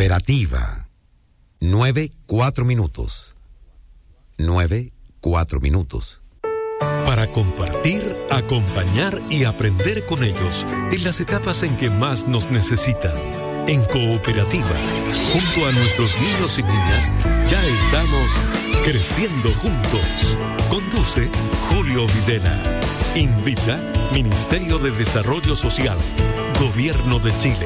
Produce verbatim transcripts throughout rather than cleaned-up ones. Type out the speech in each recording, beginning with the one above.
Cooperativa. Nueve, cuatro minutos. Nueve, cuatro minutos. Para compartir, acompañar y aprender con ellos en las etapas en que más nos necesitan. En Cooperativa, junto a nuestros niños y niñas, ya estamos creciendo juntos. Conduce Julio Videla. Invita Ministerio de Desarrollo Social, Gobierno de Chile.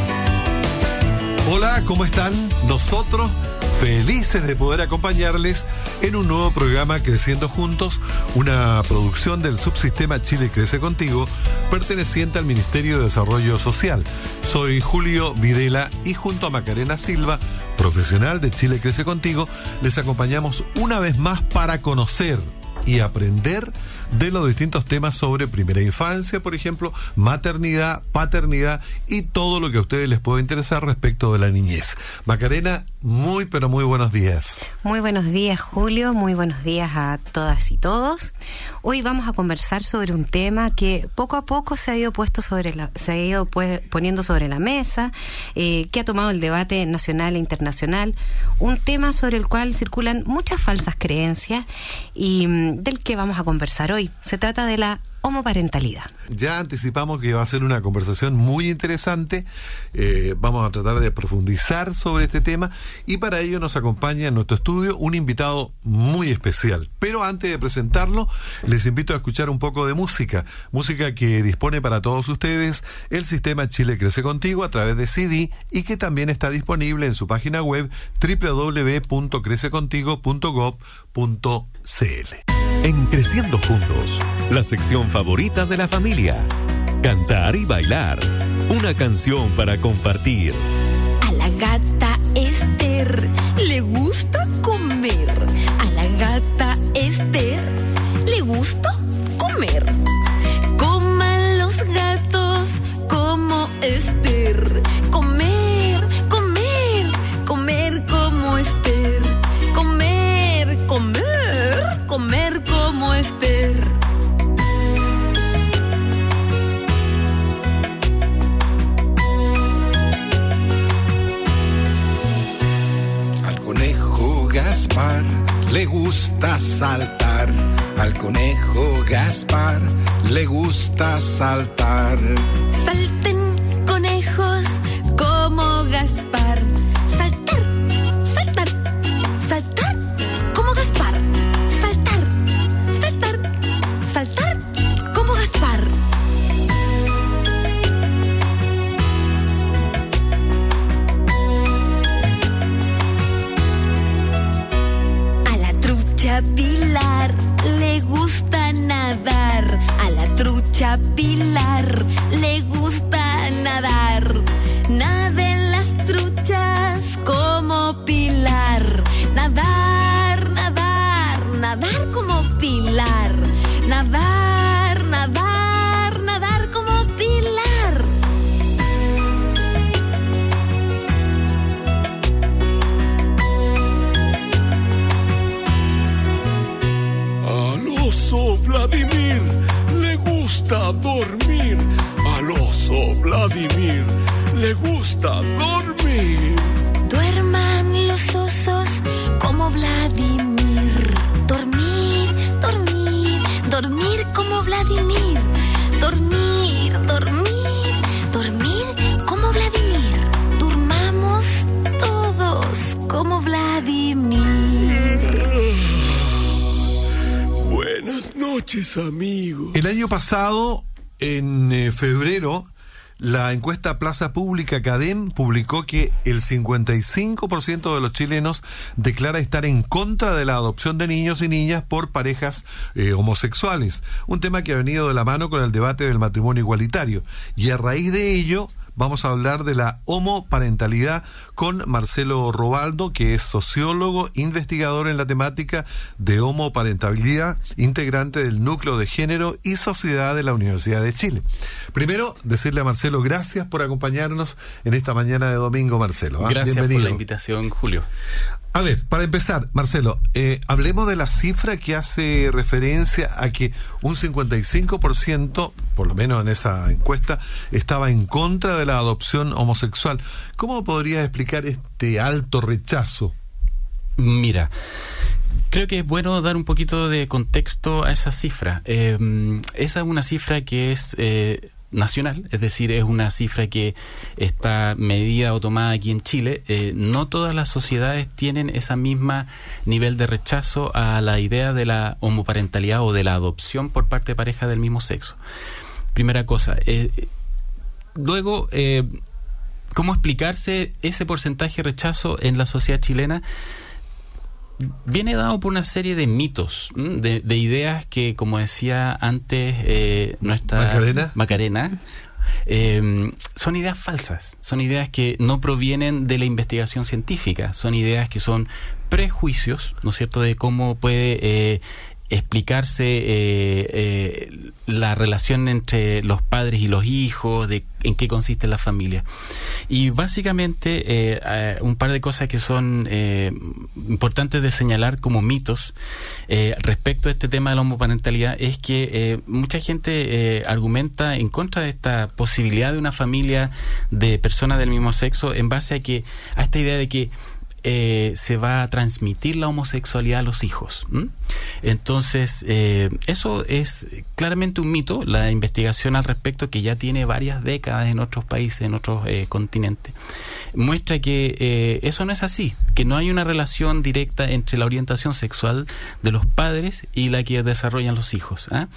Hola, ¿cómo están? Nosotros felices de poder acompañarles en un nuevo programa Creciendo Juntos, una producción del subsistema Chile Crece Contigo, perteneciente al Ministerio de Desarrollo Social. Soy Julio Videla y junto a Macarena Silva, profesional de Chile Crece Contigo, les acompañamos una vez más para conocer y aprender de los distintos temas sobre primera infancia, por ejemplo, maternidad, paternidad y todo lo que a ustedes les pueda interesar respecto de la niñez. Macarena, muy pero muy buenos días. Muy buenos días, Julio, muy buenos días a todas y todos. Hoy vamos a conversar sobre un tema que poco a poco se ha ido puesto sobre la, se ha ido pues, poniendo sobre la mesa, eh, que ha tomado el debate nacional e internacional, un tema sobre el cual circulan muchas falsas creencias y mm, del que vamos a conversar hoy. Se trata de la homoparentalidad. Ya anticipamos que va a ser una conversación muy interesante. Eh, vamos a tratar de profundizar sobre este tema y para ello nos acompaña en nuestro estudio un invitado muy especial. Pero antes de presentarlo, les invito a escuchar un poco de música. Música que dispone para todos ustedes el sistema Chile Crece Contigo a través de C D y que también está disponible en su página web doble u doble u doble u punto crece contigo punto gob punto c l. En Creciendo Juntos, la sección favorita de la familia. Cantar y bailar. Una canción para compartir. A la gata Esther le gusta comer. A la gata Esther le gusta comer. Coman los gatos como Esther. Comer, comer, comer como Esther. Comer, comer, comer como Esther. Al conejo Gaspar le gusta saltar. Al conejo Gaspar le gusta saltar. Salten, conejos, como Gaspar. Saltar, saltar, saltar, como Gaspar. Saltar, saltar, saltar, como Gaspar. A la trucha Pilar le gusta nadar. A la trucha Pilar le gusta nadar. Naden las truchas como Pilar. Nadar, nadar, nadar como Pilar. Nadar, nadar, nadar como Pilar. Al oso Vladimir le gusta dormir. Al oso Vladimir le gusta dormir. Duerman los osos como Vladimir. Dormir, dormir, dormir como Vladimir. Dormir, dormir, dormir como Vladimir. Durmamos todos como Vladimir. Buenas noches, amigos. El año pasado, en eh, febrero, la encuesta Plaza Pública Cadem publicó que el cincuenta y cinco por ciento de los chilenos declara estar en contra de la adopción de niños y niñas por parejas eh, homosexuales, un tema que ha venido de la mano con el debate del matrimonio igualitario. Y a raíz de ello vamos a hablar de la homoparentalidad con Marcelo Robaldo, que es sociólogo, investigador en la temática de homoparentalidad, integrante del Núcleo de Género y Sociedad de la Universidad de Chile. Primero, decirle a Marcelo gracias por acompañarnos en esta mañana de domingo, Marcelo. ¿eh? Gracias Bienvenido. por la invitación, Julio. A ver, para empezar, Marcelo, eh, hablemos de la cifra que hace referencia a que un cincuenta y cinco por ciento, por lo menos en esa encuesta, estaba en contra de la adopción homosexual. ¿Cómo podrías explicar este alto rechazo? Mira, creo que es bueno dar un poquito de contexto a esa cifra. Eh, esa es una cifra que es eh, nacional, es decir, es una cifra que está medida o tomada aquí en Chile. Eh, no todas las sociedades tienen ese mismo nivel de rechazo a la idea de la homoparentalidad o de la adopción por parte de parejas del mismo sexo. Primera cosa. Eh, luego, eh, ¿cómo explicarse ese porcentaje de rechazo en la sociedad chilena? Viene dado por una serie de mitos, de, de ideas que, como decía antes eh, nuestra Macarena, Macarena eh, son ideas falsas, son ideas que no provienen de la investigación científica, son ideas que son prejuicios, ¿no es cierto?, de cómo puede eh, explicarse eh, eh, la relación entre los padres y los hijos, de en qué consiste la familia. Y básicamente eh, eh, un par de cosas que son eh, importantes de señalar como mitos eh, respecto a este tema de la homoparentalidad es que eh, mucha gente eh, argumenta en contra de esta posibilidad de una familia de personas del mismo sexo en base a que a esta idea de que Eh, se va a transmitir la homosexualidad a los hijos. ¿Mm? Entonces, eh, eso es claramente un mito. La investigación al respecto, que ya tiene varias décadas en otros países, en otros eh, continentes, muestra que eh, eso no es así, que no hay una relación directa entre la orientación sexual de los padres y la que desarrollan los hijos. ¿eh?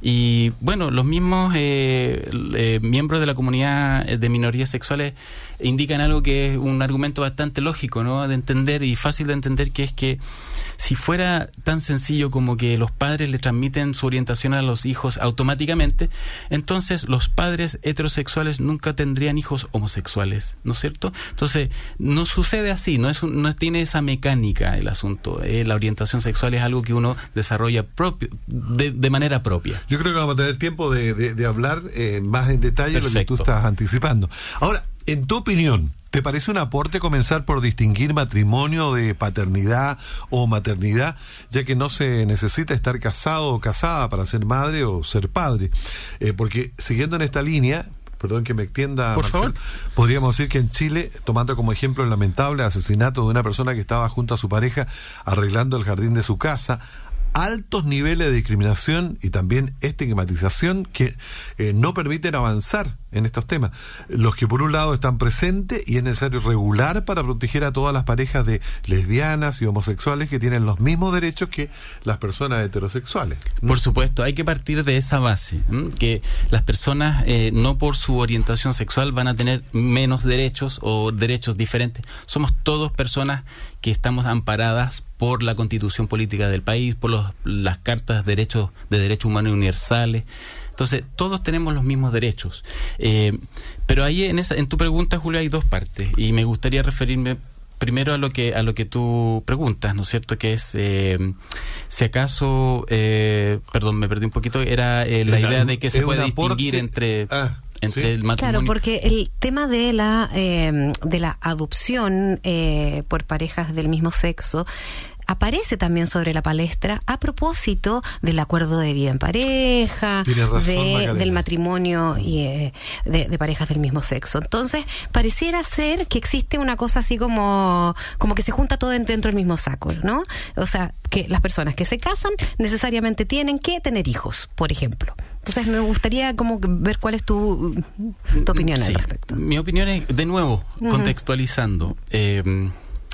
Y bueno, los mismos eh, eh, miembros de la comunidad de minorías sexuales indican algo que es un argumento bastante lógico, ¿no?, de entender y fácil de entender, que es que si fuera tan sencillo como que los padres le transmiten su orientación a los hijos automáticamente, entonces los padres heterosexuales nunca tendrían hijos homosexuales, ¿no es cierto? Entonces, no sucede así, no es un, no tiene esa mecánica el asunto. Eh, la orientación sexual es algo que uno desarrolla propio, de, de manera propia. Yo creo que vamos a tener tiempo de, de, de hablar eh, más en detalle de lo que tú estás anticipando. Ahora, en tu opinión, ¿te parece un aporte comenzar por distinguir matrimonio de paternidad o maternidad, ya que no se necesita estar casado o casada para ser madre o ser padre? Eh, porque siguiendo en esta línea, perdón que me extienda, por Marcelo, favor, podríamos decir que en Chile, tomando como ejemplo el lamentable asesinato de una persona que estaba junto a su pareja arreglando el jardín de su casa, altos niveles de discriminación y también estigmatización que eh, no permiten avanzar en estos temas. Los que por un lado están presentes y es necesario regular para proteger a todas las parejas de lesbianas y homosexuales que tienen los mismos derechos que las personas heterosexuales. Por supuesto, hay que partir de esa base, ¿m? que las personas eh, no por su orientación sexual van a tener menos derechos o derechos diferentes. Somos todos personas que estamos amparadas por la Constitución Política del país, por los, las cartas de derechos de derechos humanos universales. Entonces, todos tenemos los mismos derechos. Eh, pero ahí en esa, en tu pregunta, Julio, hay dos partes, y me gustaría referirme primero a lo que a lo que tú preguntas, ¿no es cierto? Que es, eh, si acaso, eh, perdón, me perdí un poquito, era eh, la idea de que se puede distinguir entre... Ah. Entre ¿sí? el matrimonio. Claro, porque el tema de la eh, de la adopción eh, por parejas del mismo sexo aparece también sobre la palestra a propósito del acuerdo de vida en pareja, razón, de, del matrimonio y eh, de, de parejas del mismo sexo. Entonces, pareciera ser que existe una cosa así como, como que se junta todo dentro del mismo saco, ¿no? O sea, que las personas que se casan necesariamente tienen que tener hijos, por ejemplo. Entonces me gustaría como ver cuál es tu, tu opinión sí, al respecto. Mi opinión es, de nuevo, uh-huh. contextualizando. Eh,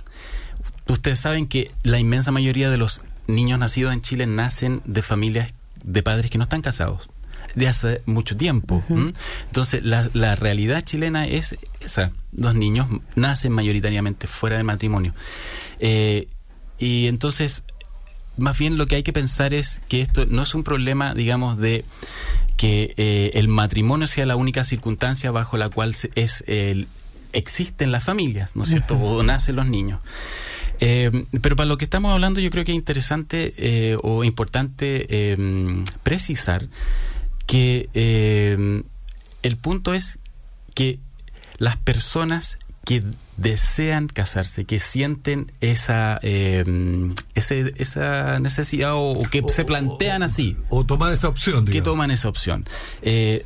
ustedes saben que la inmensa mayoría de los niños nacidos en Chile nacen de familias de padres que no están casados de hace mucho tiempo. Uh-huh. ¿Mm? Entonces la, la realidad chilena es esa. Los niños nacen mayoritariamente fuera de matrimonio. Eh, y entonces... Más bien lo que hay que pensar es que esto no es un problema, digamos, de que eh, el matrimonio sea la única circunstancia bajo la cual se, es el, existen las familias, ¿no es cierto? Uh-huh. O nacen los niños. Eh, pero para lo que estamos hablando, yo creo que es interesante eh, o importante eh, precisar que eh, el punto es que las personas que desean casarse, que sienten esa eh, ese, esa necesidad o, o que o, se plantean o, así. O toman esa opción, digamos. Que toman esa opción. Eh,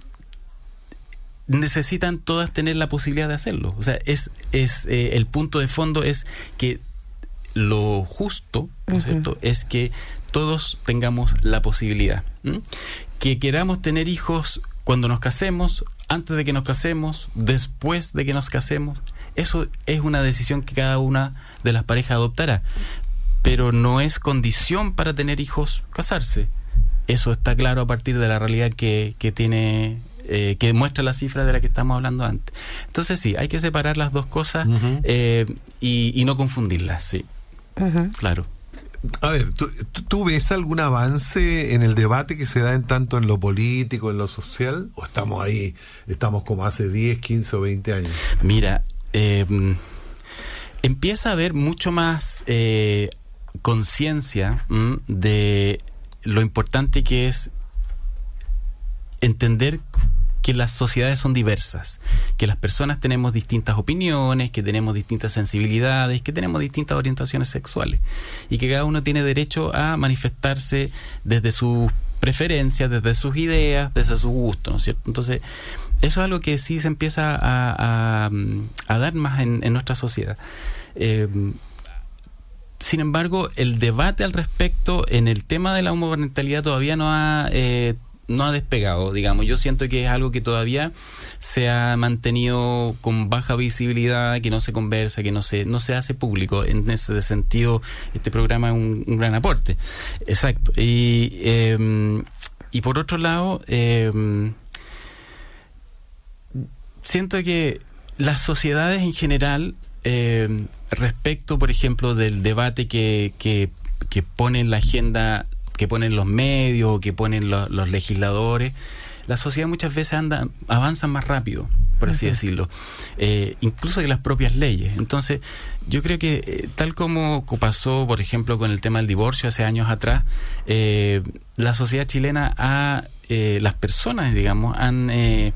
necesitan todas tener la posibilidad de hacerlo. O sea, es, es eh, el punto de fondo es que lo justo, ¿no es uh-huh. cierto?, es que todos tengamos la posibilidad. ¿Mm? Que queramos tener hijos cuando nos casemos, antes de que nos casemos, después de que nos casemos, eso es una decisión que cada una de las parejas adoptará, pero no es condición para tener hijos casarse. Eso está claro a partir de la realidad que, que tiene, eh, que muestra la cifra de la que estamos hablando antes. Entonces sí, hay que separar las dos cosas uh-huh. eh, y, y no confundirlas, sí. Uh-huh. Claro. A ver, ¿tú, ¿tú ves algún avance en el debate que se da en tanto en lo político, en lo social? ¿O estamos ahí, estamos como hace diez, quince o veinte años? Mira, eh, empieza a haber mucho más eh, conciencia ¿m? de lo importante que es entender que las sociedades son diversas, que las personas tenemos distintas opiniones, que tenemos distintas sensibilidades, que tenemos distintas orientaciones sexuales y que cada uno tiene derecho a manifestarse desde sus preferencias, desde sus ideas, desde su gusto, ¿no es cierto? Entonces, eso es algo que sí se empieza a, a, a dar más en, en nuestra sociedad. Eh, sin embargo, el debate al respecto en el tema de la homoparentalidad todavía no ha eh, no ha despegado, digamos. Yo siento que es algo que todavía se ha mantenido con baja visibilidad, que no se conversa, que no se no se hace público. En ese sentido, este programa es un, un gran aporte. Exacto. Y, eh, y por otro lado, eh, siento que las sociedades en general, eh, respecto, por ejemplo, del debate que, que, que pone en la agenda, que ponen los medios, que ponen lo, los legisladores, la sociedad muchas veces anda, avanza más rápido, por así uh-huh. decirlo, eh, incluso que las propias leyes. Entonces, yo creo que eh, tal como pasó, por ejemplo, con el tema del divorcio hace años atrás, eh, la sociedad chilena ha, eh, las personas, digamos, han eh,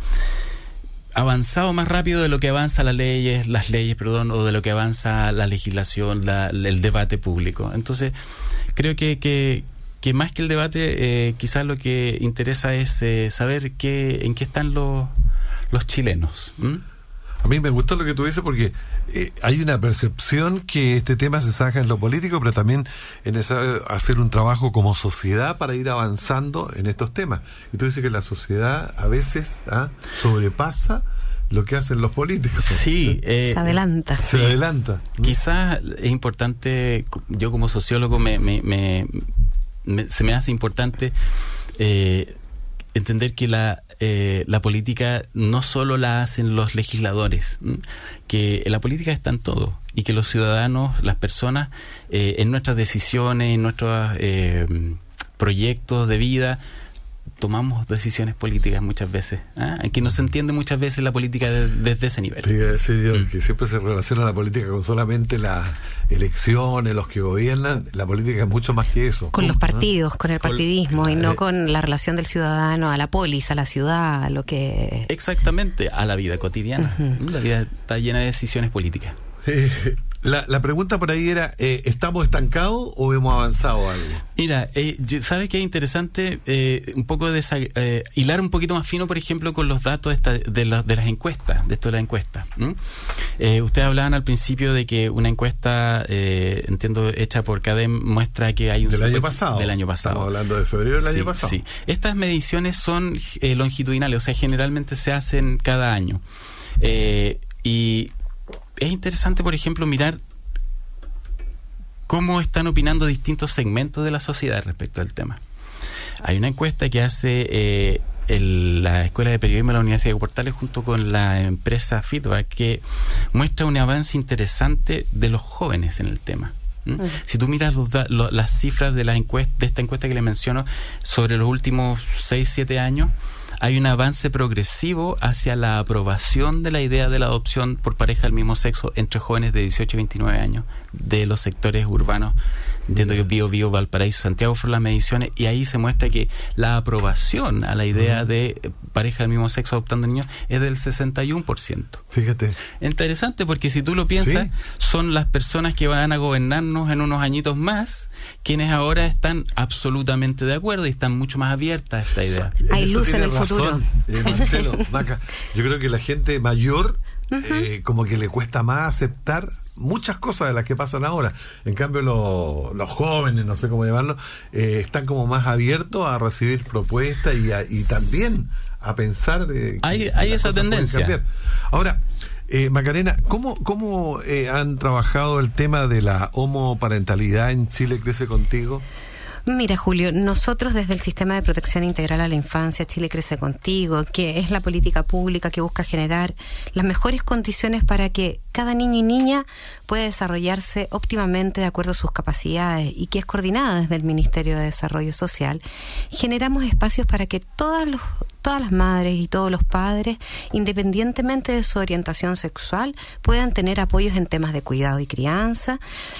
avanzado más rápido de lo que avanza las leyes, las leyes, perdón, o de lo que avanza la legislación, la, el debate público. Entonces, creo que, que que más que el debate, eh, quizás lo que interesa es eh, saber qué, en qué están los, los chilenos. ¿Mm? A mí me gusta lo que tú dices porque eh, hay una percepción que este tema se saca en lo político, pero también en esa, hacer un trabajo como sociedad para ir avanzando en estos temas. Y tú dices que la sociedad a veces ¿ah? sobrepasa lo que hacen los políticos. Sí. Eh, se adelanta. Se sí. adelanta. Quizás es importante, yo como sociólogo me... me, me Me, se me hace importante eh, entender que la eh, la política no solo la hacen los legisladores, ¿m? que la política está en todo y que los ciudadanos, las personas, eh, en nuestras decisiones, en nuestros eh, proyectos de vida, tomamos decisiones políticas muchas veces, ¿eh? que no se entiende muchas veces la política de, desde ese nivel. Te iba a decir yo, mm. que siempre se relaciona la política con solamente las elecciones, los que gobiernan. La política es mucho más que eso. Con los partidos, ¿no? Con el partidismo con, y no eh, con la relación del ciudadano a la polis, a la ciudad, a lo que... Exactamente, a la vida cotidiana. Uh-huh. La vida está llena de decisiones políticas. Eh, la, la pregunta por ahí era, eh, ¿estamos estancados o hemos avanzado algo? Mira, eh, ¿sabes qué es interesante? Eh, un poco de eh, hilar un poquito más fino, por ejemplo, con los datos esta, de, la, de las encuestas, de esto de la encuesta. ¿Mm? Eh, ustedes hablaban al principio de que una encuesta, eh, entiendo, hecha por CADEM, muestra que hay un... Del año pasado. Del año pasado. Estamos hablando de febrero del sí, año pasado. Sí. Estas mediciones son eh, longitudinales, o sea, generalmente se hacen cada año. Eh, y... Es interesante, por ejemplo, mirar cómo están opinando distintos segmentos de la sociedad respecto al tema. Hay una encuesta que hace eh, el, la Escuela de Periodismo de la Universidad de Portales junto con la empresa Feedback, que muestra un avance interesante de los jóvenes en el tema. ¿Mm? Uh-huh. Si tú miras los, lo, las cifras de, la encuesta, de esta encuesta que le menciono sobre los últimos seis siete años, hay un avance progresivo hacia la aprobación de la idea de la adopción por pareja del mismo sexo entre jóvenes de dieciocho y veintinueve años de los sectores urbanos entiendo que Bio Bio, Valparaíso, Santiago fueron las mediciones, y ahí se muestra que la aprobación a la idea de pareja del mismo sexo adoptando niños es del sesenta y uno por ciento. Fíjate. Interesante, porque si tú lo piensas, sí, son las personas que van a gobernarnos en unos añitos más quienes ahora están absolutamente de acuerdo y están mucho más abiertas a esta idea. Hay Eso luz en tiene el razón, futuro. eh, Marcelo, Maca. Yo creo que la gente mayor eh, como que le cuesta más aceptar muchas cosas de las que pasan ahora. En cambio, lo, los jóvenes, no sé cómo llamarlo, eh, están como más abiertos a recibir propuestas y, a, y también a pensar eh, que hay, que hay las esa cosas pueden tendencia. cambiar. Ahora, eh, Macarena, ¿cómo, cómo eh, han trabajado el tema de la homoparentalidad en Chile Crece Contigo? Mira, Julio, nosotros desde el Sistema de Protección Integral a la Infancia, Chile Crece Contigo, que es la política pública que busca generar las mejores condiciones para que cada niño y niña pueda desarrollarse óptimamente de acuerdo a sus capacidades, y que es coordinada desde el Ministerio de Desarrollo Social, generamos espacios para que todas los todas las madres y todos los padres, independientemente de su orientación sexual, puedan tener apoyos en temas de cuidado y crianza,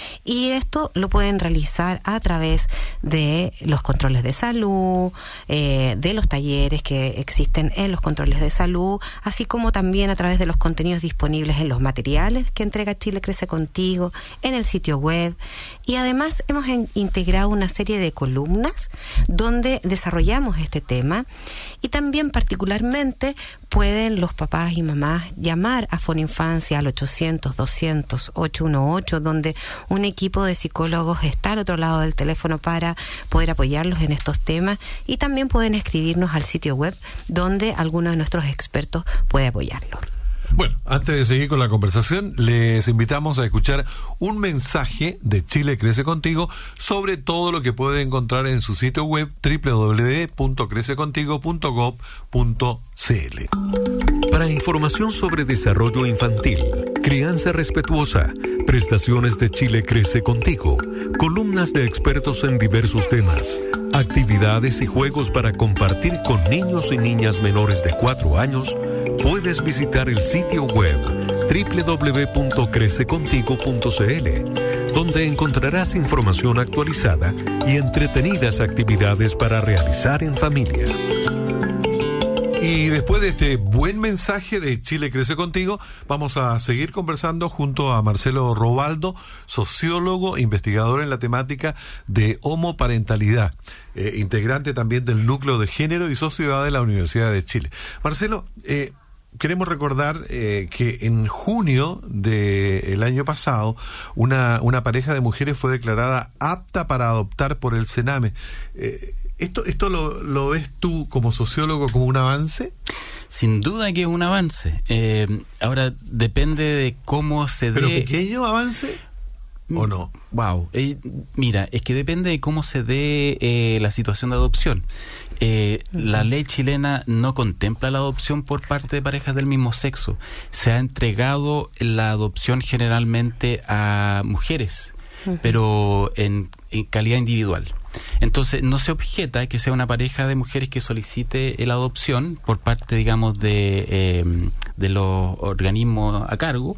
y esto lo pueden realizar a través de los controles de salud, eh, de los talleres que existen en los controles de salud, así como también a través de los contenidos disponibles en los materiales que entrega Chile Crece Contigo, en el sitio web, y además hemos en, integrado una serie de columnas donde desarrollamos este tema, y también También particularmente pueden los papás y mamás llamar a Foninfancia al ochocientos, doscientos, ochocientos dieciocho, donde un equipo de psicólogos está al otro lado del teléfono para poder apoyarlos en estos temas, y también pueden escribirnos al sitio web donde alguno de nuestros expertos puede apoyarlos. Bueno, antes de seguir con la conversación, les invitamos a escuchar un mensaje de Chile Crece Contigo sobre todo lo que puede encontrar en su sitio web doble u doble u doble u punto crece contigo punto gob punto c l. Para información sobre desarrollo infantil, crianza respetuosa, prestaciones de Chile Crece Contigo, columnas de expertos en diversos temas, actividades y juegos para compartir con niños y niñas menores de cuatro años, puedes visitar el sitio web doble u doble u doble u punto crece contigo punto c l, donde encontrarás información actualizada y entretenidas actividades para realizar en familia. Y después de este buen mensaje de Chile Crece Contigo, vamos a seguir conversando junto a Marcelo Robaldo, sociólogo, investigador en la temática de homoparentalidad, eh, integrante también del Núcleo de Género y Sociedad de la Universidad de Chile. Marcelo, eh, queremos recordar eh, que en junio del año pasado una, una pareja de mujeres fue declarada apta para adoptar por el Sename. Eh, ¿Esto, esto lo, lo ves tú como sociólogo como un avance? Sin duda que es un avance. Eh, ahora, depende de cómo se dé... ¿Pero pequeño avance o no? Wow. Eh, mira, es que depende de cómo se dé eh, la situación de adopción. Eh, uh-huh. La ley chilena no contempla la adopción por parte de parejas del mismo sexo. Se ha entregado la adopción generalmente a mujeres, uh-huh, pero en, en calidad individual. Entonces no se objeta que sea una pareja de mujeres que solicite la adopción por parte, digamos, de, eh, de los organismos a cargo,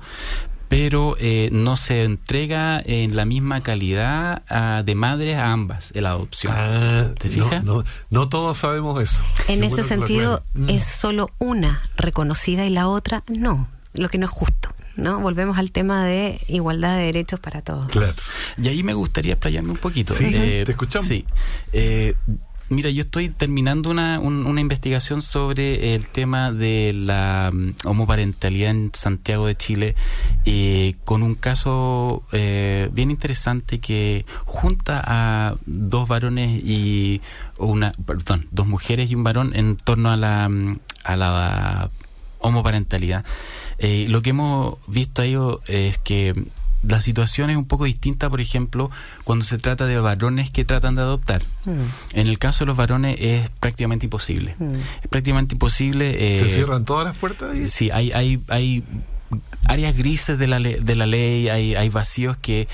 pero eh, no se entrega en la misma calidad a, de madres a ambas la adopción. Ah, ¿te fijas? No, no, no todos sabemos eso. En Qué ese bueno sentido, mm. es solo una reconocida y la otra no, lo que no es justo, ¿no? Volvemos al tema de igualdad de derechos para todos. Claro. Y ahí me gustaría explayarme un poquito. Sí, eh, te escuchamos. Sí. Eh, mira, yo estoy terminando una, un, una investigación sobre el tema de la um, homoparentalidad en Santiago de Chile, eh, con un caso eh, bien interesante que junta a dos varones y una, perdón, dos mujeres y un varón en torno a la a la homoparentalidad. Eh, lo que hemos visto ahí es que la situación es un poco distinta, por ejemplo, cuando se trata de varones que tratan de adoptar. Mm. En el caso de los varones es prácticamente imposible. Mm. Es prácticamente imposible. Eh, ¿Se cierran todas las puertas ahí? Sí, hay, hay, hay áreas grises de la, le- de la ley, hay, hay vacíos que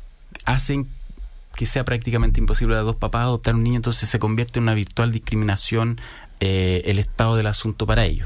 hacen que sea prácticamente imposible a dos papás adoptar un niño, entonces se convierte en una virtual discriminación eh, el estado del asunto para ellos.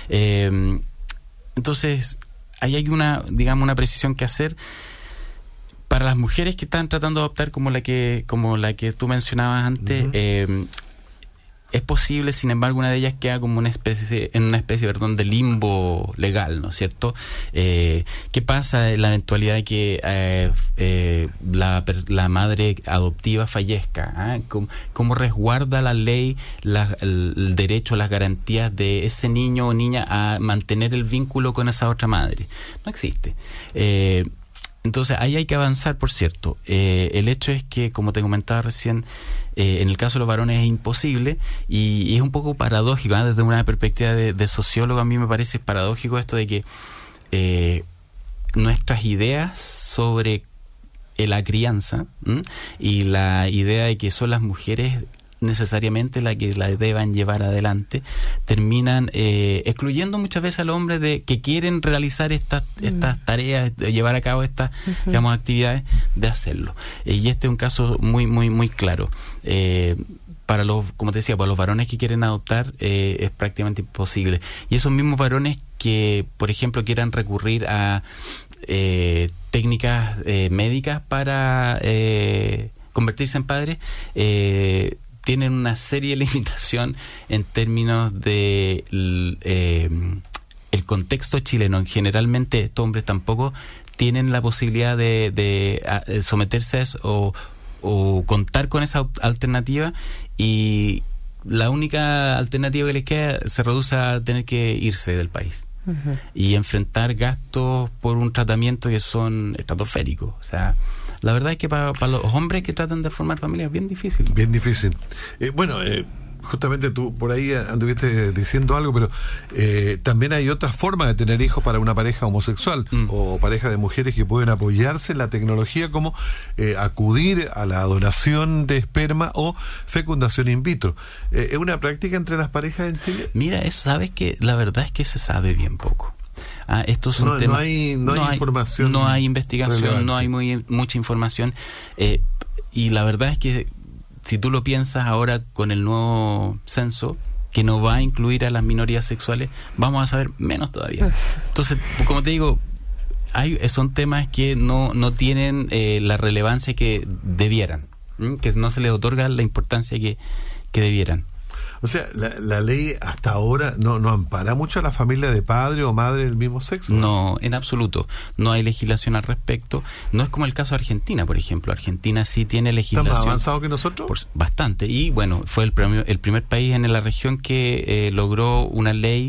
Eh, entonces, ahí hay una, digamos, una precisión que hacer. para las mujeres que están tratando de adoptar, como la que como la que tú mencionabas antes, uh-huh. eh, es posible, sin embargo, una de ellas queda como una especie, en una especie, perdón, de limbo legal, ¿no es cierto? Eh, ¿Qué pasa en la eventualidad de que eh, eh, la, la madre adoptiva fallezca? ¿eh? ¿Cómo, ¿Cómo resguarda la ley la, el, el derecho, las garantías de ese niño o niña a mantener el vínculo con esa otra madre? No existe. Eh, entonces, ahí hay que avanzar, por cierto. Eh, el hecho es que, como te comentaba recién, Eh, en el caso de los varones es imposible y, y es un poco paradójico, ¿eh? Desde una perspectiva de, de sociólogo, a mí me parece paradójico esto de que eh, nuestras ideas sobre eh, la crianza ¿m? y la idea de que son las mujeres necesariamente las que la deban llevar adelante, terminan eh, excluyendo muchas veces al hombre de que quieren realizar estas mm. estas tareas, llevar a cabo estas uh-huh. digamos actividades, de hacerlo. Eh, y este es un caso muy muy muy claro. Eh, para los, como te decía, para los varones que quieren adoptar eh, es prácticamente imposible. Y esos mismos varones que, por ejemplo, quieran recurrir a eh, técnicas eh, médicas para eh, convertirse en padres, eh, tienen una seria limitación en términos de eh, el contexto chileno. Generalmente estos hombres tampoco tienen la posibilidad de, de, de someterse a eso o, o contar con esa alternativa, y la única alternativa que les queda se reduce a tener que irse del país uh-huh. y enfrentar gastos por un tratamiento que son estratosféricos. O sea, la verdad es que para, para los hombres que tratan de formar familia es bien difícil. Bien difícil. Eh, bueno, eh, justamente tú por ahí anduviste diciendo algo, pero eh, también hay otras formas de tener hijos para una pareja homosexual mm. o pareja de mujeres que pueden apoyarse en la tecnología, como eh, acudir a la donación de esperma o fecundación in vitro. Eh, ¿Es una práctica entre las parejas en Chile? Mira, eso, sabes que la verdad es que se sabe bien poco. Ah, estos son no, temas, no hay, no hay no información. No hay investigación, relevante. no hay muy, mucha información. Eh, y la verdad es que si tú lo piensas ahora con el nuevo censo, que no va a incluir a las minorías sexuales, vamos a saber menos todavía. Entonces, como te digo, hay, son temas que no, no tienen eh, la relevancia que debieran, ¿m? que no se les otorga la importancia que, que debieran. O sea, la, la ley hasta ahora no, no ampara mucho a la familia de padre o madre del mismo sexo. No, en absoluto. No hay legislación al respecto. No es como el caso de Argentina, por ejemplo. Argentina sí tiene legislación. ¿Está más avanzado que nosotros? Por, bastante. Y bueno, fue el, premio, el primer país en la región que eh, logró una ley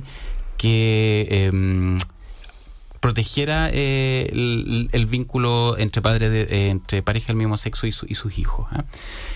que eh, protegiera eh, el, el vínculo entre padres de, eh, entre pareja del mismo sexo y, su, y sus hijos. ¿eh?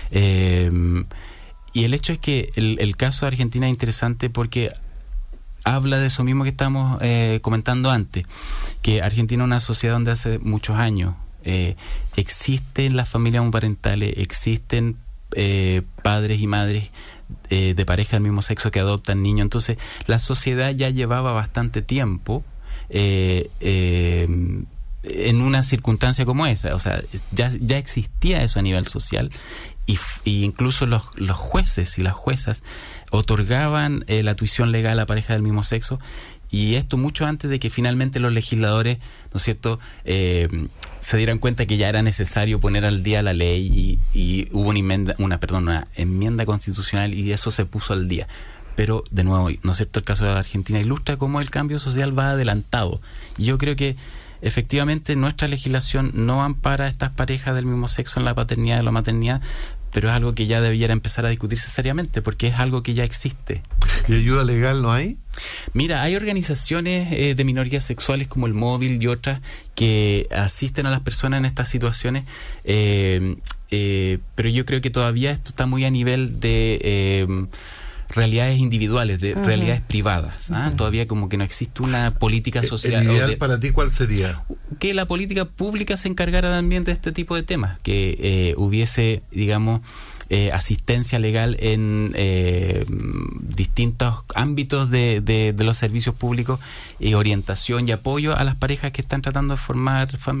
Eh, Y el hecho es que el, el caso de Argentina es interesante porque habla de eso mismo que estábamos eh, comentando antes, que Argentina es una sociedad donde hace muchos años eh, existen las familias homoparentales, existen eh, padres y madres eh, de pareja del mismo sexo que adoptan niños. Entonces, la sociedad ya llevaba bastante tiempo eh, eh, en una circunstancia como esa. O sea, ya, ya existía eso a nivel social. Y, y incluso los, los jueces y las juezas otorgaban eh, la tuición legal a parejas del mismo sexo, y esto mucho antes de que finalmente los legisladores, ¿no es cierto?, eh, se dieran cuenta que ya era necesario poner al día la ley, y, y hubo una enmienda, una, perdón, una enmienda constitucional, y eso se puso al día. Pero, de nuevo, ¿no es cierto?, el caso de Argentina ilustra cómo el cambio social va adelantado. Y yo creo que efectivamente nuestra legislación no ampara a estas parejas del mismo sexo en la paternidad y la maternidad, pero es algo que ya debiera empezar a discutirse seriamente, porque es algo que ya existe. ¿Y ayuda legal no hay? Mira, hay organizaciones eh, de minorías sexuales como el Móvil y otras que asisten a las personas en estas situaciones, eh, eh, pero yo creo que todavía esto está muy a nivel de eh, realidades individuales, de uh-huh. realidades privadas. ¿ah? Uh-huh. Todavía como que no existe una política social. ¿El ideal de, para ti cuál sería? Que la política pública se encargara también de este tipo de temas, que eh, hubiese, digamos, eh, asistencia legal en eh, distintos ámbitos de, de, de los servicios públicos, y orientación y apoyo a las parejas que están tratando de formar familia.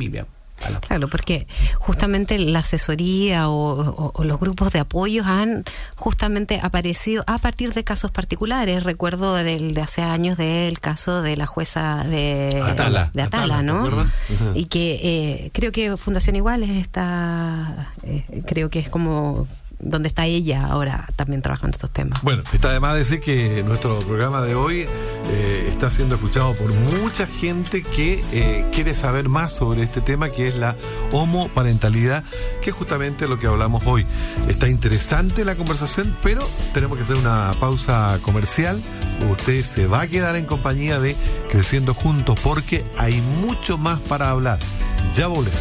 Claro, porque justamente la asesoría o, o, o los grupos de apoyo han justamente aparecido a partir de casos particulares. Recuerdo del, de hace años del caso de la jueza de Atala, de Atala, Atala, ¿no? Uh-huh. Y que eh, creo que Fundación Iguales está, eh, creo que es como donde está ella ahora también trabajando estos temas. Bueno, está de más decir que nuestro programa de hoy eh, está siendo escuchado por mucha gente que eh, quiere saber más sobre este tema, que es la homoparentalidad, que es justamente lo que hablamos hoy. Está interesante la conversación, pero tenemos que hacer una pausa comercial. Usted se va a quedar en compañía de Creciendo Juntos, porque hay mucho más para hablar. Ya volvemos.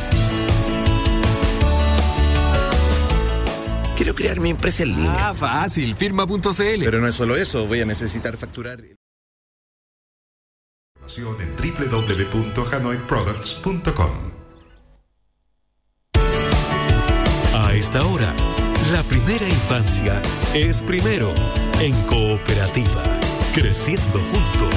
Quiero crear mi empresa en línea. Ah, fácil, firma punto c l. Pero no es solo eso, voy a necesitar facturar. En doble u doble u doble u punto hanoi products punto com. A esta hora, la primera infancia es primero en Cooperativa, creciendo juntos.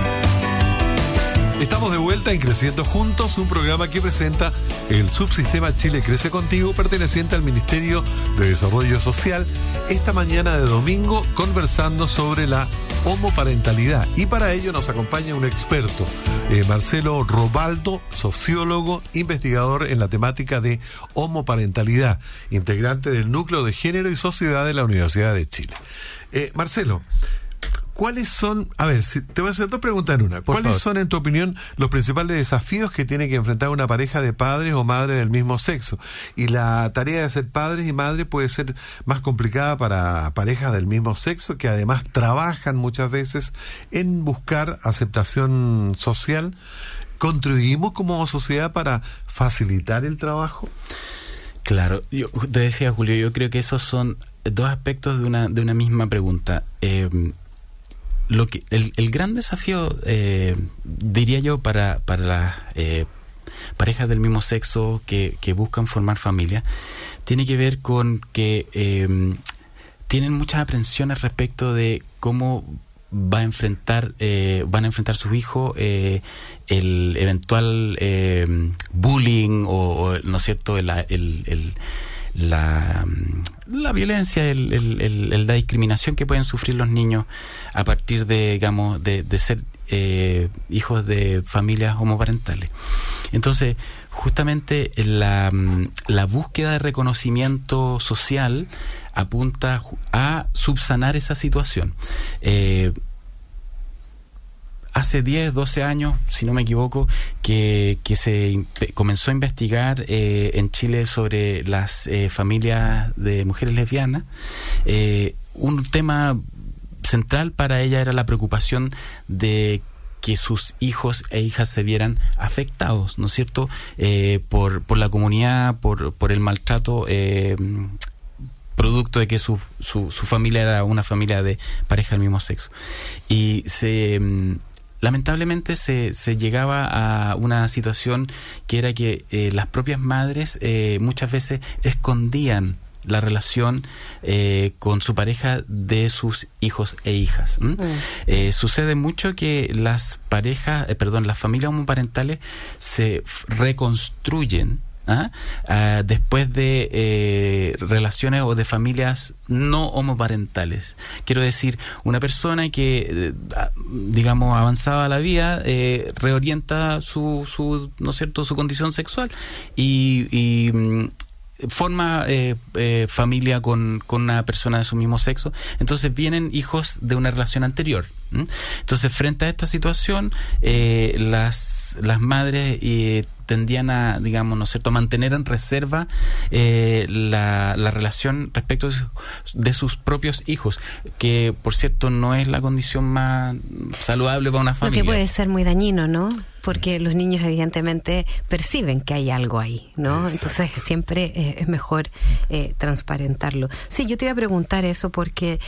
Estamos de vuelta en Creciendo Juntos, un programa que presenta el subsistema Chile Crece Contigo, perteneciente al Ministerio de Desarrollo Social, esta mañana de domingo conversando sobre la homoparentalidad. Y para ello nos acompaña un experto, eh, Marcelo Robaldo, sociólogo, investigador en la temática de homoparentalidad, integrante del Núcleo de Género y Sociedad de la Universidad de Chile. Eh, Marcelo, ¿cuáles son, a ver, si, te voy a hacer dos preguntas en una. Por ¿Cuáles favor. son, en tu opinión, los principales desafíos que tiene que enfrentar una pareja de padres o madres del mismo sexo? Y la tarea de ser padres y madres puede ser más complicada para parejas del mismo sexo, que además trabajan muchas veces en buscar aceptación social. ¿Contribuimos como sociedad para facilitar el trabajo? Claro, yo te decía, Julio, yo creo que esos son dos aspectos de una, de una misma pregunta. Eh, Lo que el, el gran desafío, eh, diría yo, para, para las eh, parejas del mismo sexo que, que buscan formar familia, tiene que ver con que eh, tienen muchas aprensiones respecto de cómo va a enfrentar, eh, van a enfrentar sus hijos eh, el eventual eh, bullying o, o, ¿no es cierto?, el, el, el La, la violencia, el, el, el, el, la discriminación que pueden sufrir los niños a partir de, digamos, de, de ser eh, hijos de familias homoparentales. Entonces, justamente la, la búsqueda de reconocimiento social apunta a subsanar esa situación. Eh, Hace diez, doce años, si no me equivoco, que, que se comenzó a investigar eh, en Chile sobre las eh, familias de mujeres lesbianas. Eh, un tema central para ella era la preocupación de que sus hijos e hijas se vieran afectados, ¿no es cierto?, eh, por, por la comunidad, por, por el maltrato eh, producto de que su, su, su familia era una familia de pareja del mismo sexo. Y se... lamentablemente se, se llegaba a una situación que era que eh, las propias madres eh, muchas veces escondían la relación eh, con su pareja de sus hijos e hijas. ¿Mm? Mm. Eh, sucede mucho que las parejas, eh, perdón, las familias homoparentales se f- reconstruyen ¿Ah? Uh, después de eh, relaciones o de familias no homoparentales. Quiero decir, una persona que, eh, digamos, avanzada la vida, eh, reorienta su, su, ¿no es cierto?, su condición sexual y, y mm, forma eh, eh, familia con, con una persona de su mismo sexo. Entonces vienen hijos de una relación anterior. ¿Mm? Entonces, frente a esta situación, eh, las, las madres eh, tendían a, digamos, ¿no es cierto?, mantener en reserva eh, la, la relación respecto de, su, de sus propios hijos, que, por cierto, no es la condición más saludable para una familia. Lo que puede ser muy dañino, ¿no? Porque los niños evidentemente perciben que hay algo ahí, ¿no? Exacto. Entonces siempre eh, es mejor eh, transparentarlo. Sí, yo te iba a preguntar eso porque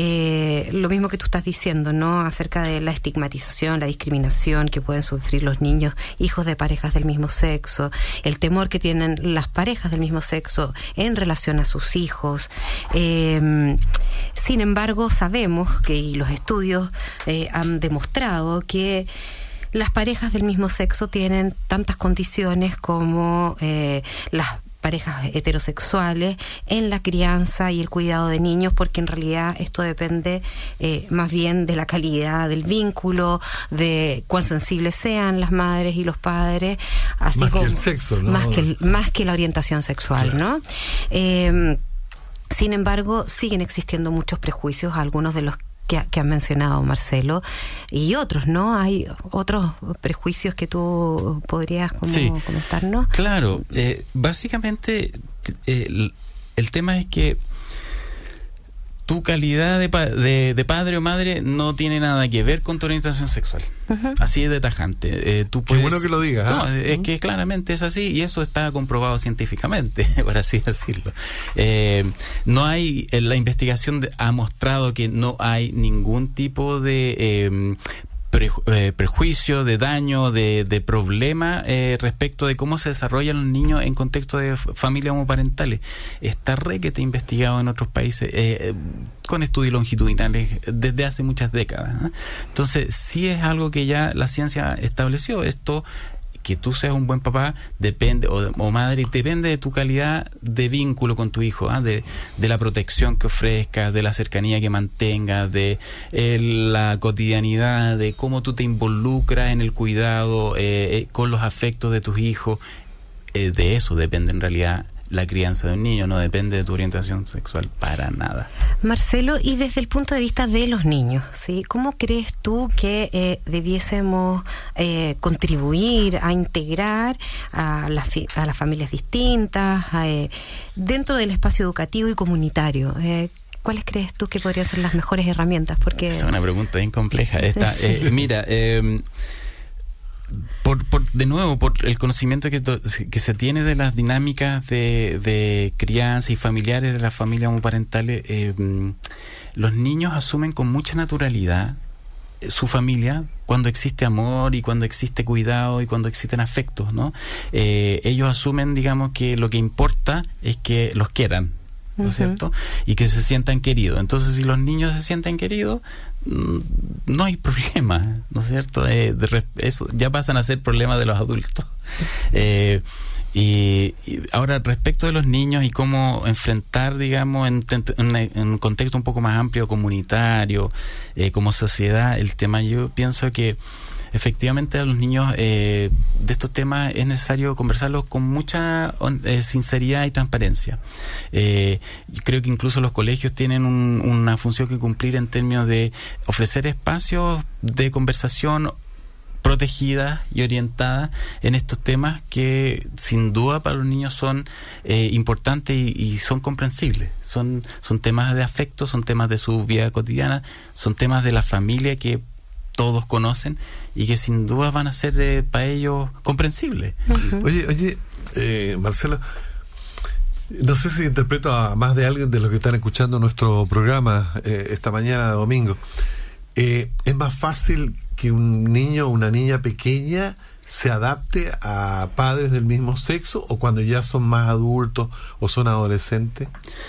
eh, lo mismo que tú estás diciendo, ¿no? Acerca de la estigmatización, la discriminación que pueden sufrir los niños, hijos de parejas del mismo sexo, el temor que tienen las parejas del mismo sexo en relación a sus hijos. Eh, sin embargo, sabemos que y los estudios eh, han demostrado que las parejas del mismo sexo tienen tantas condiciones como eh, las parejas heterosexuales en la crianza y el cuidado de niños, porque en realidad esto depende eh, más bien de la calidad del vínculo, de cuán sensibles sean las madres y los padres, así más como que el sexo, ¿no? más que el, más que la orientación sexual, claro. ¿no? Eh, sin embargo, siguen existiendo muchos prejuicios, algunos de los que, que han mencionado Marcelo, y otros, ¿no? Hay otros prejuicios que tú podrías como sí, comentarnos. Claro, eh, básicamente eh, el, el tema es que tu calidad de, pa de, de padre o madre no tiene nada que ver con tu orientación sexual. Uh-huh. Así es de tajante. Eh, tú puedes, Qué bueno que lo digas. No, ¿eh? es que claramente es así y eso está comprobado científicamente, por así decirlo. Eh, no hay, la investigación de, ha mostrado que no hay ningún tipo de eh, Pre, eh, prejuicio, de daño, de, de problema eh, respecto de cómo se desarrollan los niños en contexto de familias homoparentales. Está requete investigado en otros países eh, con estudios longitudinales desde hace muchas décadas, ¿eh? Entonces, sí es algo que ya la ciencia estableció. Esto, que tú seas un buen papá depende o, o madre, depende de tu calidad de vínculo con tu hijo, ¿eh? de, de la protección que ofrezcas, de la cercanía que mantengas, de eh, la cotidianidad, de cómo tú te involucras en el cuidado eh, eh, con los afectos de tus hijos. Eh, de eso depende en realidad la crianza de un niño, no depende de tu orientación sexual para nada. Marcelo, y desde el punto de vista de los niños, ¿sí? ¿Cómo crees tú que eh, debiésemos eh, contribuir a integrar a las, a las familias distintas a, eh, dentro del espacio educativo y comunitario? Eh, ¿Cuáles crees tú que podrían ser las mejores herramientas? Porque esa es una pregunta bien compleja. Esta, eh, mira, eh, Por, por, de nuevo, por el conocimiento que, to, que se tiene de las dinámicas de, de crianza y familiares de las familias homoparentales, eh, los niños asumen con mucha naturalidad su familia cuando existe amor y cuando existe cuidado y cuando existen afectos, ¿no? Eh, ellos asumen, digamos, que lo que importa es que los quieran, ¿no es cierto? Y que se sientan queridos. Entonces, si los niños se sienten queridos, no hay problema, ¿no es cierto? Eh, de, eso ya pasan a ser problemas de los adultos. Eh, y, y ahora, respecto de los niños y cómo enfrentar, digamos, en, en, en un contexto un poco más amplio, comunitario, eh, como sociedad, el tema, yo pienso que efectivamente a los niños eh, de estos temas es necesario conversarlos con mucha eh, sinceridad y transparencia. Eh, yo creo que incluso los colegios tienen un, una función que cumplir en términos de ofrecer espacios de conversación protegidas y orientadas en estos temas que sin duda para los niños son eh, importantes y, y son comprensibles. Son, son temas de afecto, son temas de su vida cotidiana, son temas de la familia que todos conocen y que sin duda van a ser eh, para ellos comprensibles. Uh-huh. Oye, oye, eh, Marcelo, no sé si interpreto a más de alguien de los que están escuchando nuestro programa eh, esta mañana de domingo. Eh, ¿Es más fácil que un niño o una niña pequeña se adapte a padres del mismo sexo o cuando ya son más adultos o son adolescentes?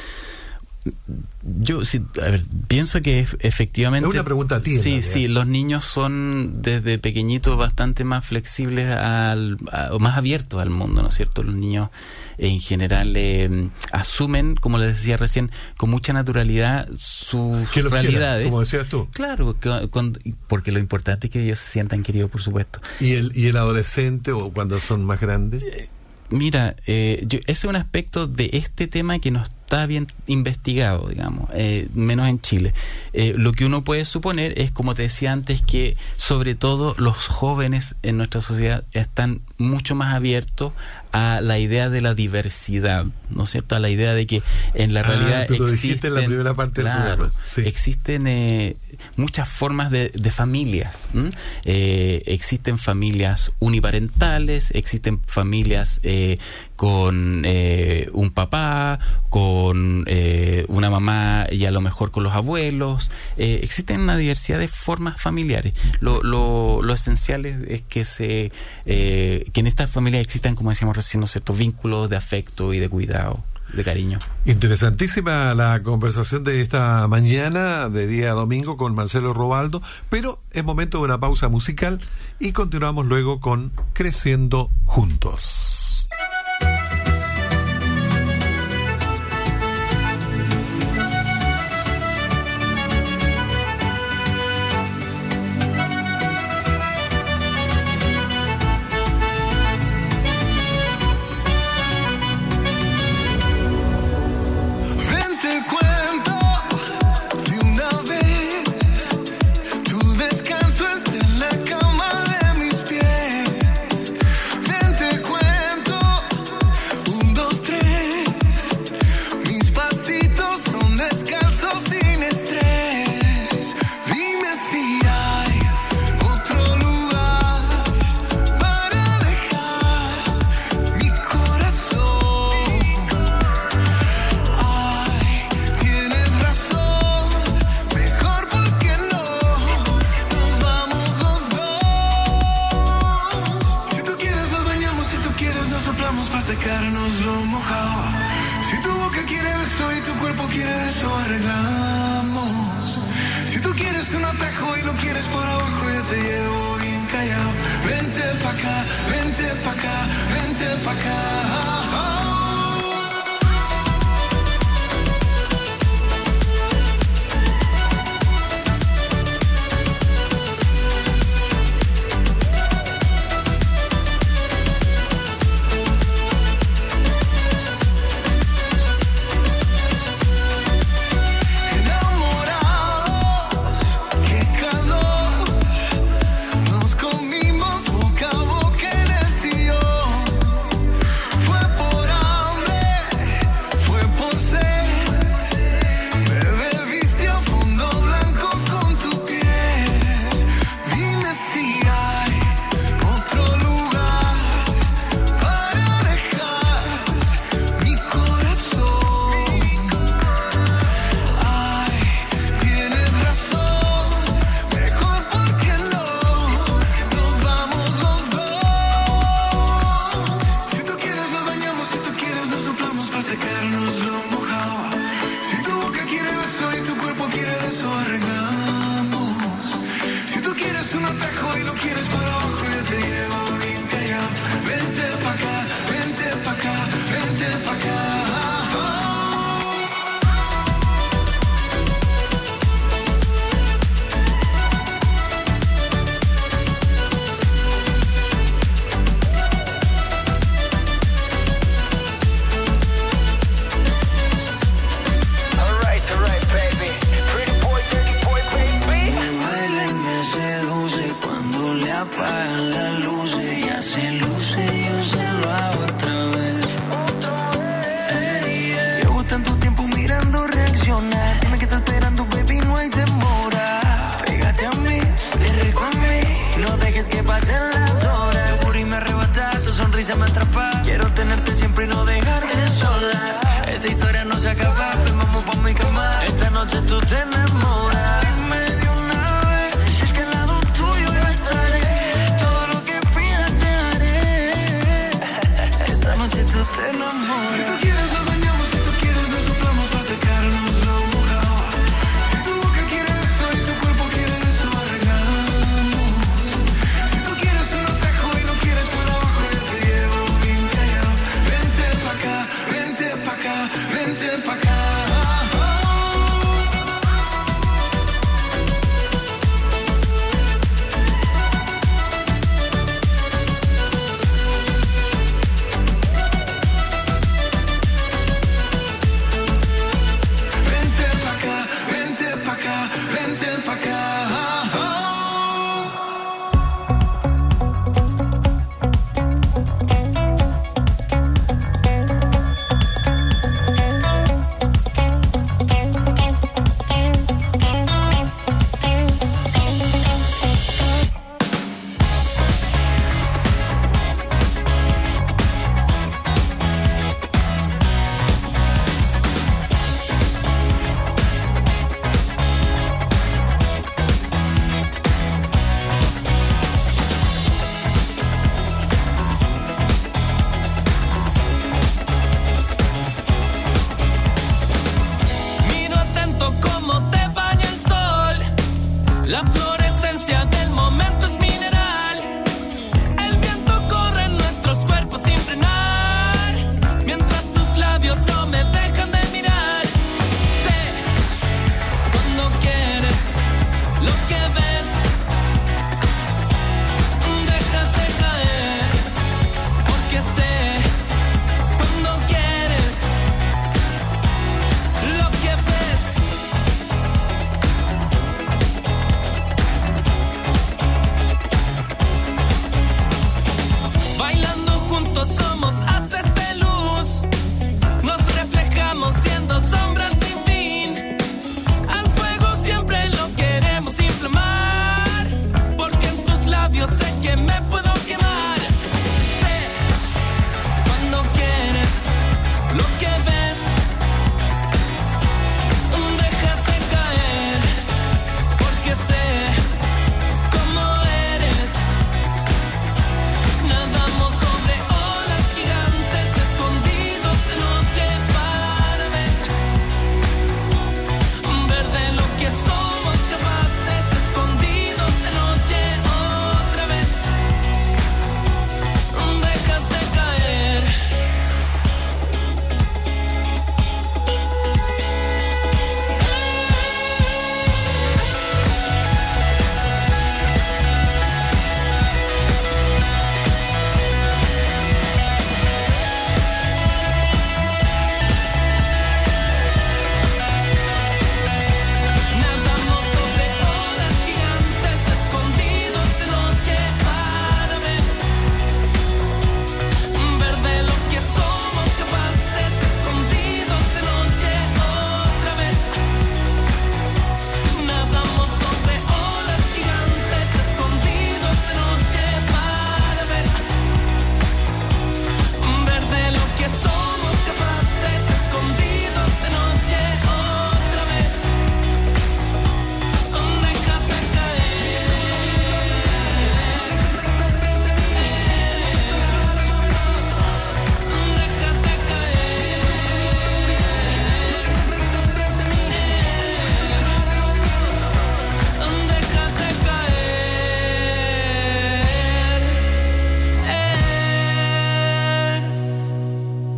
Yo sí, a ver, pienso que efectivamente es una pregunta a ti. Sí, sí, los niños son desde pequeñitos bastante más flexibles al, a, o más abiertos al mundo, ¿no es cierto? Los niños en general eh, asumen, como les decía recién, con mucha naturalidad sus que realidades. Quieran, como decías tú. Claro, que, con, porque lo importante es que ellos se sientan queridos, por supuesto. ¿Y el, y el adolescente o cuando son más grandes? Eh, Mira, eh, yo, ese es un aspecto de este tema que no está bien investigado, digamos, eh, menos en Chile. Eh, lo que uno puede suponer es, como te decía antes, que sobre todo los jóvenes en nuestra sociedad están mucho más abiertos a la idea de la diversidad, ¿no es cierto? A la idea de que en la ah, realidad tú lo existen, dijiste en la primera parte claro, del programa. Sí. Existen eh, muchas formas de, de familias. Eh, existen familias uniparentales, existen familias eh, con eh, un papá, con eh, una mamá y a lo mejor con los abuelos. Eh, existen una diversidad de formas familiares. Lo, lo, lo esencial es, es que se eh, que en estas familias existan, como decíamos recién, ¿no es cierto?, vínculos de afecto y de cuidado. de cariño. Interesantísima la conversación de esta mañana de día domingo con Marcelo Robaldo, pero es momento de una pausa musical y continuamos luego con Creciendo Juntos.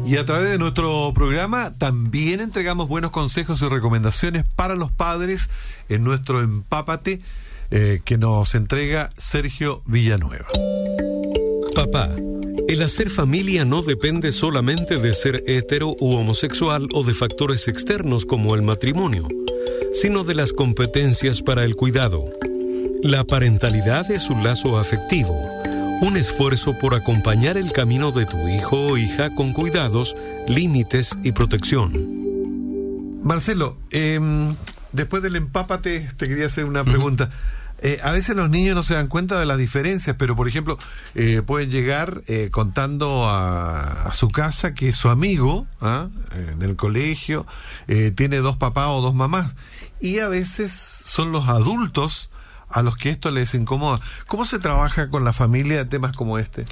Y a través de nuestro programa también entregamos buenos consejos y recomendaciones para los padres en nuestro Empápate, eh, que nos entrega Sergio Villanueva. Papá, el hacer familia no depende solamente de ser hetero u homosexual o de factores externos como el matrimonio, sino de las competencias para el cuidado. La parentalidad es un lazo afectivo, un esfuerzo por acompañar el camino de tu hijo o hija con cuidados, límites y protección. Marcelo, eh, después del Empápate te quería hacer una pregunta. Uh-huh. Eh, a veces los niños no se dan cuenta de las diferencias, pero por ejemplo, eh, pueden llegar eh, contando a, a su casa que su amigo, ¿ah? en el colegio, eh, tiene dos papás o dos mamás. Y a veces son los adultos a los que esto les incomoda. ¿Cómo se trabaja con la familia temas como este?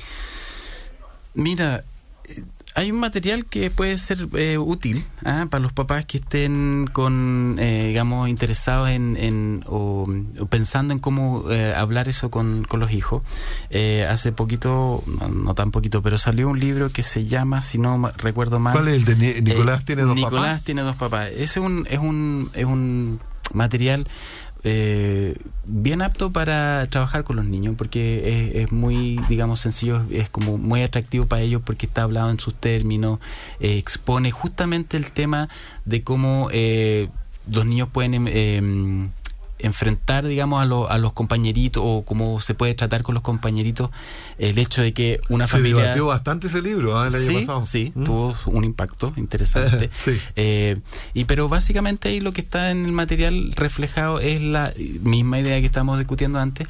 Mira, hay un material que puede ser eh, útil ¿eh? para los papás que estén con, eh, digamos, interesados en, en o, o pensando en cómo eh, hablar eso con, con los hijos. Eh, hace poquito, no, no tan poquito, pero salió un libro que se llama, si no recuerdo mal... ¿Cuál es el de Ni- Nicolás eh, tiene dos Nicolás papás? Nicolás tiene dos papás. Ese es un, es un, es un material... Eh, bien apto para trabajar con los niños porque es, es muy, digamos, sencillo, es como muy atractivo para ellos porque está hablado en sus términos, eh, expone justamente el tema de cómo eh, los niños pueden eh, enfrentar, digamos, a, lo, a los compañeritos o cómo se puede tratar con los compañeritos el hecho de que una se familia... Se debatió bastante ese libro ¿eh? el sí, año pasado. Sí, ¿Mm? tuvo un impacto interesante. sí. eh, y pero básicamente ahí lo que está en el material reflejado es la misma idea que estamos discutiendo antes,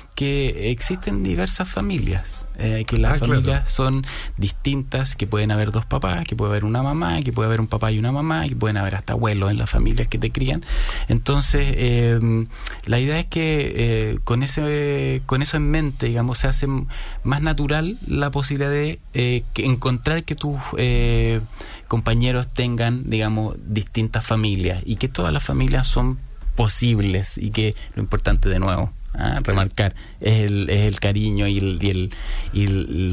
que existen diversas familias, eh, que las ah, familias claro. son distintas, que pueden haber dos papás, que puede haber una mamá, que puede haber un papá y una mamá, que pueden haber hasta abuelos en las familias que te crían. Entonces, eh, la idea es que eh, con ese con eso en mente, digamos, se hace más natural la posibilidad de eh, que encontrar que tus eh, compañeros tengan, digamos, distintas familias y que todas las familias son posibles y que lo importante de nuevo Ah, remarcar es el, es el cariño y el, y el, y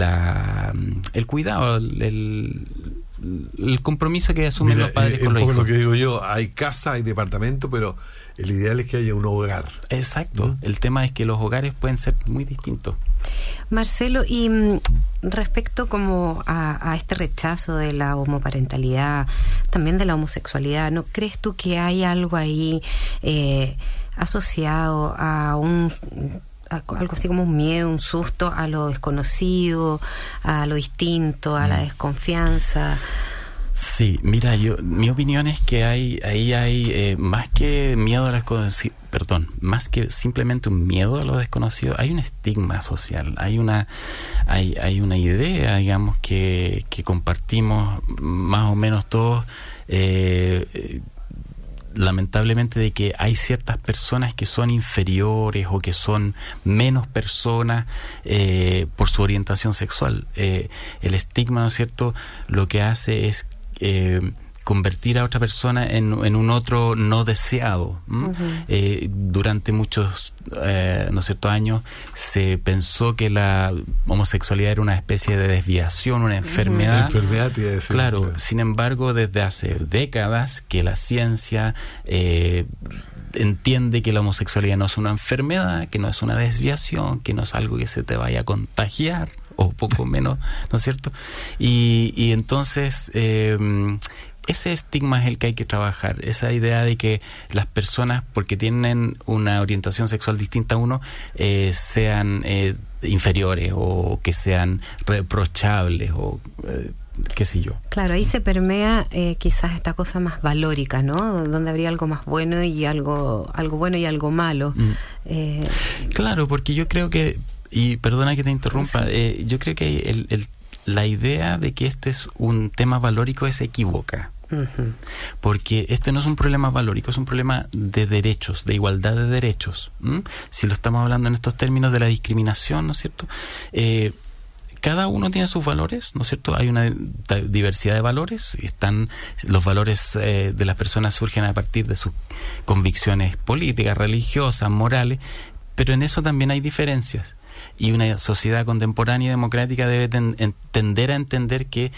la, el cuidado, el, el compromiso que asumen Mira, los padres eh, con los hijos. lo que digo yo, hay casa, hay departamento, pero el ideal es que haya un hogar. Exacto. ¿no? El tema es que los hogares pueden ser muy distintos. Marcelo, y mm, respecto como a, a este rechazo de la homoparentalidad, también de la homosexualidad, ¿no crees tú que hay algo ahí eh, asociado a un a algo así como un miedo, un susto a lo desconocido, a lo distinto, a la desconfianza? Sí, mira, yo mi opinión es que hay ahí hay eh, más que miedo a las cosas, perdón, más que simplemente un miedo a lo desconocido, hay un estigma social, hay una hay hay una idea, digamos, que que compartimos más o menos todos, eh, eh, lamentablemente, de que hay ciertas personas que son inferiores o que son menos personas eh, por su orientación sexual. Eh, el estigma, ¿no es cierto?, lo que hace es eh, convertir a otra persona en, en un otro no deseado. Uh-huh. Eh, durante muchos eh, ¿no es cierto? años se pensó que la homosexualidad era una especie de desviación, una enfermedad. Uh-huh. Enfermedad, te iba a decir. Claro, claro, sin embargo, desde hace décadas que la ciencia eh, entiende que la homosexualidad no es una enfermedad, que no es una desviación, que no es algo que se te vaya a contagiar, o poco menos, ¿no es cierto? Y, y entonces eh, ese estigma es el que hay que trabajar, esa idea de que las personas, porque tienen una orientación sexual distinta a uno, eh, sean eh, inferiores o que sean reprochables o eh, qué sé yo. Claro, ahí se permea eh, quizás esta cosa más valórica, ¿no? Donde habría algo más bueno y algo algo bueno y algo malo. Mm. Eh, claro, porque yo creo que, y perdona que te interrumpa, sí. eh, yo creo que el, el, la idea de que este es un tema valórico se equivoca. Uh-huh. Porque este no es un problema valórico, es un problema de derechos, de igualdad de derechos. ¿Mm? Si lo estamos hablando en estos términos de la discriminación, ¿no es cierto? Eh, cada uno tiene sus valores, ¿no es cierto? Hay una diversidad de valores, están los valores eh, de las personas surgen a partir de sus convicciones políticas, religiosas, morales, pero en eso también hay diferencias. Y una sociedad contemporánea y democrática debe ten, tender a entender que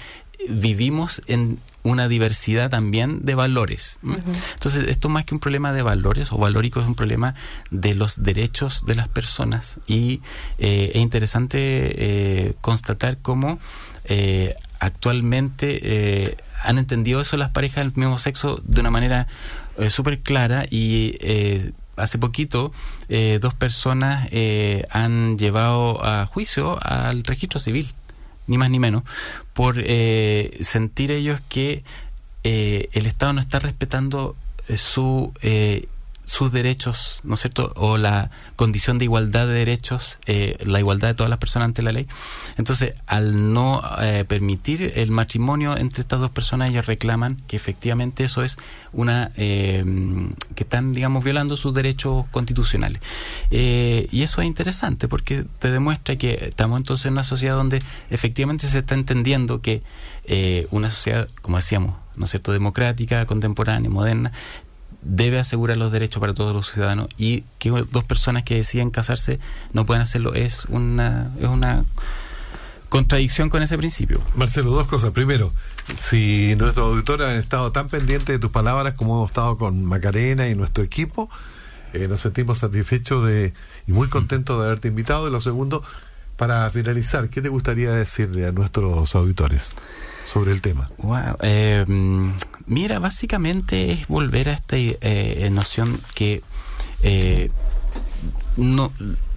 vivimos en una diversidad también de valores. Uh-huh. Entonces, esto más que un problema de valores o valórico, es un problema de los derechos de las personas. Y eh, es interesante eh, constatar cómo eh, actualmente eh, han entendido eso las parejas del mismo sexo de una manera eh, súper clara. Y eh, hace poquito eh, dos personas eh, han llevado a juicio al registro civil, ni más ni menos, por eh, sentir ellos que eh, el Estado no está respetando eh, su eh, sus derechos, ¿no es cierto?, o la condición de igualdad de derechos, eh, la igualdad de todas las personas ante la ley. Entonces, al no eh, permitir el matrimonio entre estas dos personas, ellos reclaman que efectivamente eso es una eh, que están, digamos, violando sus derechos constitucionales. Eh, y eso es interesante porque te demuestra que estamos entonces en una sociedad donde efectivamente se está entendiendo que eh, una sociedad, como decíamos, ¿no es cierto?, democrática, contemporánea, moderna, debe asegurar los derechos para todos los ciudadanos, y que dos personas que deciden casarse no puedan hacerlo es una es una contradicción con ese principio. Marcelo, dos cosas. Primero, si nuestros auditores han estado tan pendientes de tus palabras como hemos estado con Macarena y nuestro equipo, eh, nos sentimos satisfechos de y muy contentos de haberte invitado. Y lo segundo, para finalizar, ¿qué te gustaría decirle a nuestros auditores sobre el tema? Wow, eh, mira, básicamente es volver a esta eh, noción que eh, no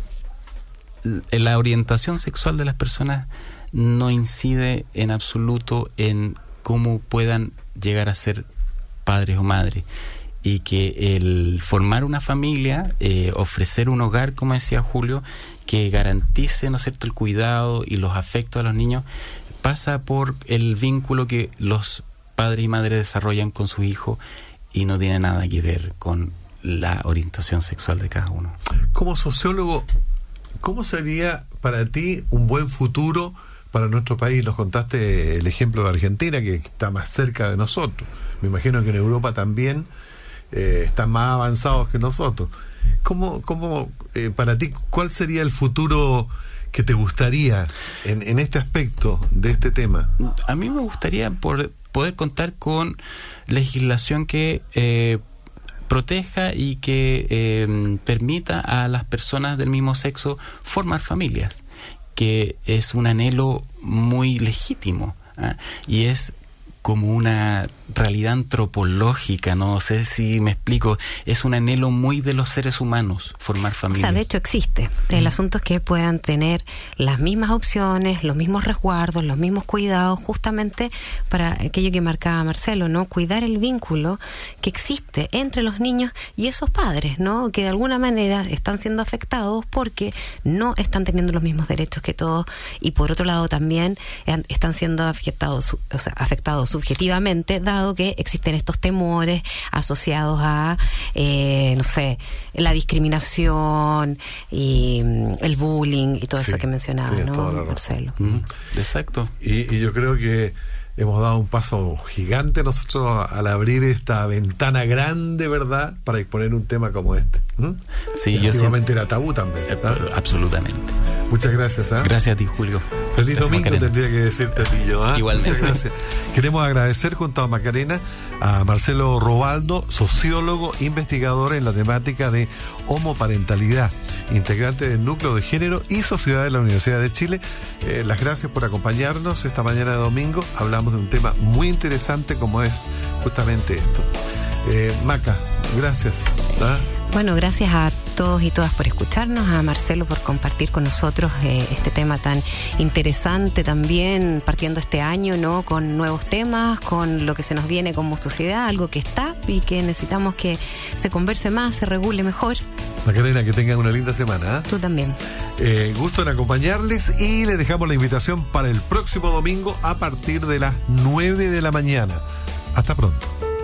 la orientación sexual de las personas no incide en absoluto en cómo puedan llegar a ser padres o madres, y que el formar una familia, eh, ofrecer un hogar, como decía Julio, que garantice, ¿no es cierto?, el cuidado y los afectos a los niños, pasa por el vínculo que los padres y madres desarrollan con su hijo, y no tiene nada que ver con la orientación sexual de cada uno. Como sociólogo, ¿cómo sería para ti un buen futuro para nuestro país? Nos contaste el ejemplo de Argentina, que está más cerca de nosotros. Me imagino que en Europa también eh, están más avanzados que nosotros. ¿Cómo, cómo eh, para ti, cuál sería el futuro que te gustaría en, en este aspecto de este tema? A mí me gustaría por, poder contar con legislación que eh, proteja y que eh, permita a las personas del mismo sexo formar familias, que es un anhelo muy legítimo, ¿eh? Y es como una realidad antropológica, no sé si me explico, es un anhelo muy de los seres humanos formar familias. O sea, de hecho existe. El mm. asunto es que puedan tener las mismas opciones, los mismos resguardos, los mismos cuidados, justamente para aquello que marcaba Marcelo, ¿no? Cuidar el vínculo que existe entre los niños y esos padres, ¿no? Que de alguna manera están siendo afectados porque no están teniendo los mismos derechos que todos, y por otro lado también están siendo afectados, o sea, afectados subjetivamente, dado que existen estos temores asociados a, eh, no sé, la discriminación y mm, el bullying y todo sí, eso que mencionaba, ¿no, Marcelo? Mm, exacto. Y, y yo creo que hemos dado un paso gigante nosotros al abrir esta ventana grande, ¿verdad?, para exponer un tema como este. ¿Mm? Sí, y yo antiguamente era tabú también, ¿verdad? Absolutamente. Muchas gracias. ¿eh? Gracias a ti, Julio. Feliz gracias, domingo, Macarena. Tendría que decirte a ti yo. ¿eh? Igualmente. Muchas gracias. Queremos agradecer junto a Macarena a Marcelo Robaldo, sociólogo, investigador en la temática de homoparentalidad, integrante del Núcleo de Género y Sociedad de la Universidad de Chile. Eh, las gracias por acompañarnos esta mañana de domingo. Hablamos de un tema muy interesante como es justamente esto. Eh, Maca, gracias. ¿Ah? Bueno, gracias a todos y todas por escucharnos, a Marcelo por compartir con nosotros eh, este tema tan interesante también, partiendo este año, ¿no?, con nuevos temas, con lo que se nos viene como sociedad, algo que está y que necesitamos que se converse más, se regule mejor. Macarena, que tengan una linda semana. ¿eh? Tú también. Eh, gusto en acompañarles y les dejamos la invitación para el próximo domingo a partir de las nueve de la mañana. Hasta pronto.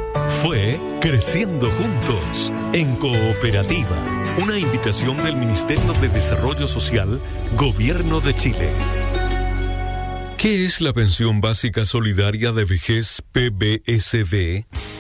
Fue Creciendo Juntos en Cooperativa, una invitación del Ministerio de Desarrollo Social, Gobierno de Chile. ¿Qué es la Pensión Básica Solidaria de Vejez P B S V?